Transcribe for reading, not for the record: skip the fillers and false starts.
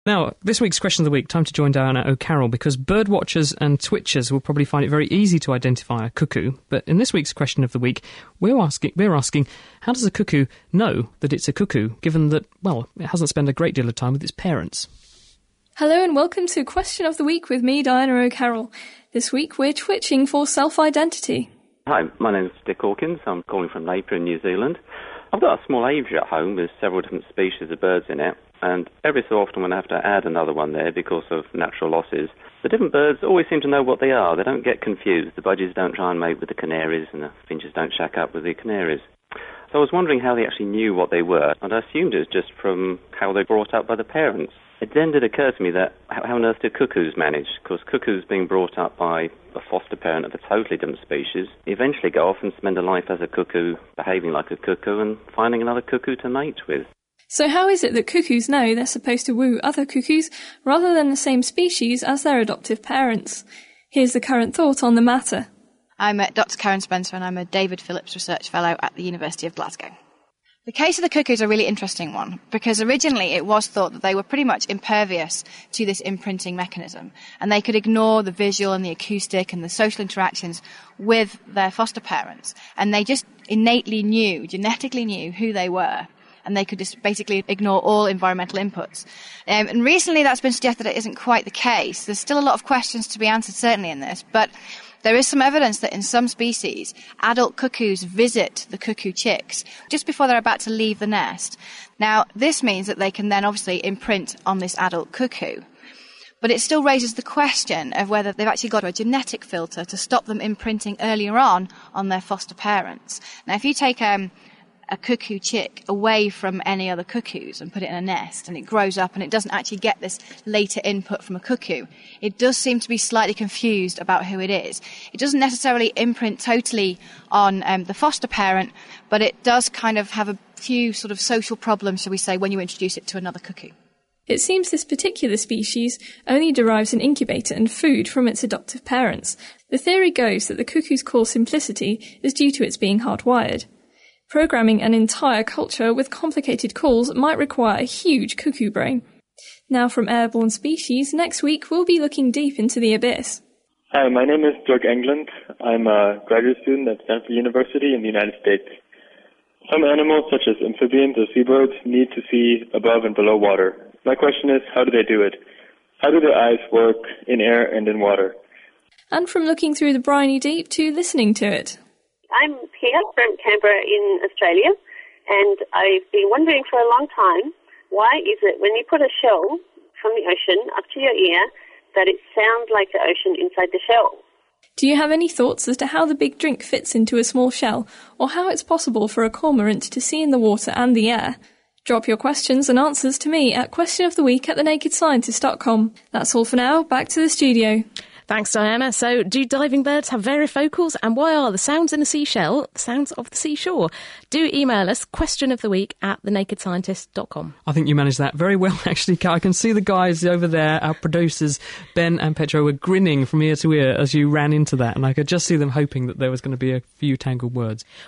Now, this week's Question of the Week, time to join Diana O'Carroll, because bird watchers and twitchers will probably find it very easy to identify a cuckoo. But in this week's Question of the Week, we're asking, how does a cuckoo know that it's a cuckoo, given that, well, it hasn't spent a great deal of time with its parents? Hello and welcome to Question of the Week with me, Diana O'Carroll. This week we're twitching for self-identity. Hi, my name is Dick Hawkins. I'm calling from Napier in New Zealand. I've got a small aviary at home with several different species of birds in it, and every so often when I have to add another one there because of natural losses, the different birds always seem to know what they are. They don't get confused. The budgies don't try and mate with the canaries, and the finches don't shack up with the canaries. So I was wondering how they actually knew what they were, and I assumed it was just from how they were brought up by the parents. It then did occur to me that how on earth do cuckoos manage? Because cuckoos being brought up by a foster parent of a totally different species eventually go off and spend a life as a cuckoo, behaving like a cuckoo and finding another cuckoo to mate with. So how is it that cuckoos know they're supposed to woo other cuckoos rather than the same species as their adoptive parents? Here's the current thought on the matter. I'm Dr. Karen Spencer and I'm a David Phillips Research Fellow at the University of Glasgow. The case of the cuckoo is a really interesting one because originally it was thought that they were pretty much impervious to this imprinting mechanism and they could ignore the visual and the acoustic and the social interactions with their foster parents, and they just innately knew, genetically knew who they were, and they could just basically ignore all environmental inputs. And recently that's been suggested that it isn't quite the case. There's still a lot of questions to be answered certainly in this, but there is some evidence that in some species, adult cuckoos visit the cuckoo chicks just before they're about to leave the nest. Now, this means that they can then obviously imprint on this adult cuckoo. But it still raises the question of whether they've actually got a genetic filter to stop them imprinting earlier on their foster parents. Now, if you take a cuckoo chick away from any other cuckoos and put it in a nest and it grows up and it doesn't actually get this later input from a cuckoo, it does seem to be slightly confused about who it is. It doesn't necessarily imprint totally on the foster parent, but it does kind of have a few sort of social problems, shall we say, when you introduce it to another cuckoo. It seems this particular species only derives an incubator and food from its adoptive parents. The theory goes that the cuckoo's core simplicity is due to its being hardwired. Programming an entire culture with complicated calls might require a huge cuckoo brain. Now from Airborne Species, next week we'll be looking deep into the abyss. Hi, my name is Doug England. I'm a graduate student at Stanford University in the United States. Some animals, such as amphibians or seabirds, need to see above and below water. My question is, how do they do it? How do their eyes work in air and in water? And from looking through the briny deep to listening to it. I'm Pia from Canberra in Australia, and I've been wondering for a long time, why is it when you put a shell from the ocean up to your ear that it sounds like the ocean inside the shell? Do you have any thoughts as to how the big drink fits into a small shell, or how it's possible for a cormorant to see in the water and the air? Drop your questions and answers to me at questionoftheweek@thenakedscientist.com. That's all for now. Back to the studio. Thanks, Diana. So, do diving birds have varifocals, and why are the sounds in a seashell the sounds of the seashore? Do email us questionoftheweek@thenakedscientist.com. I think you managed that very well, actually. I can see the guys over there, our producers, Ben and Petro, were grinning from ear to ear as you ran into that, and I could just see them hoping that there was going to be a few tangled words.